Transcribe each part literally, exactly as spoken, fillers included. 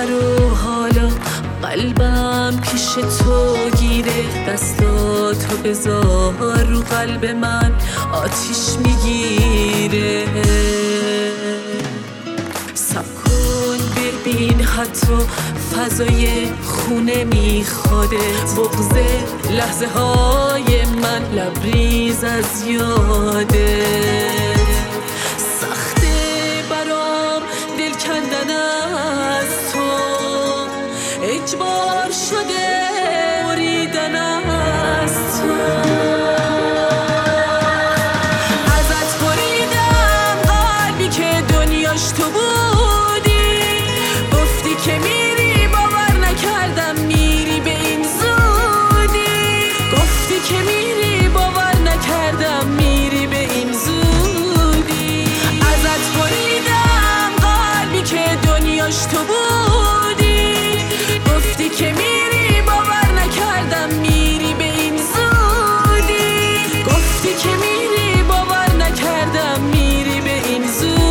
باور و حالا قلبم پیش تو گیره. دستاتو بذار رو قلب من آتیش میگیره. سب کن ببین حتی فضای خونه میخواده. بغض لحظه های من لبریز از یاده. سخته برام دل کندن از تو، اجبار شده بریدن از تو. ازت بریدم قلبی که دنیاش تو بودی. گفتی که میری باور نکردم میری به این زودی. گفتی که میری باور نکردم میری به این زودی. ازت بریدم قلبی که دنیاش تو بودی. گفتی که میری باور نکردم میری به این زودی. گفتی که میری باور نکردم میری به این زودی.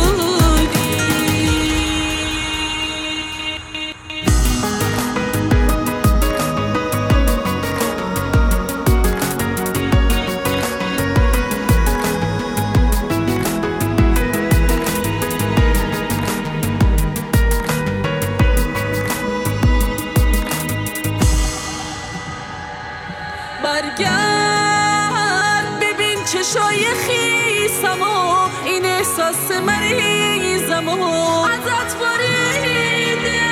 برگرد ببین چشای خیسم و این احساس مریضم و ازت بریده.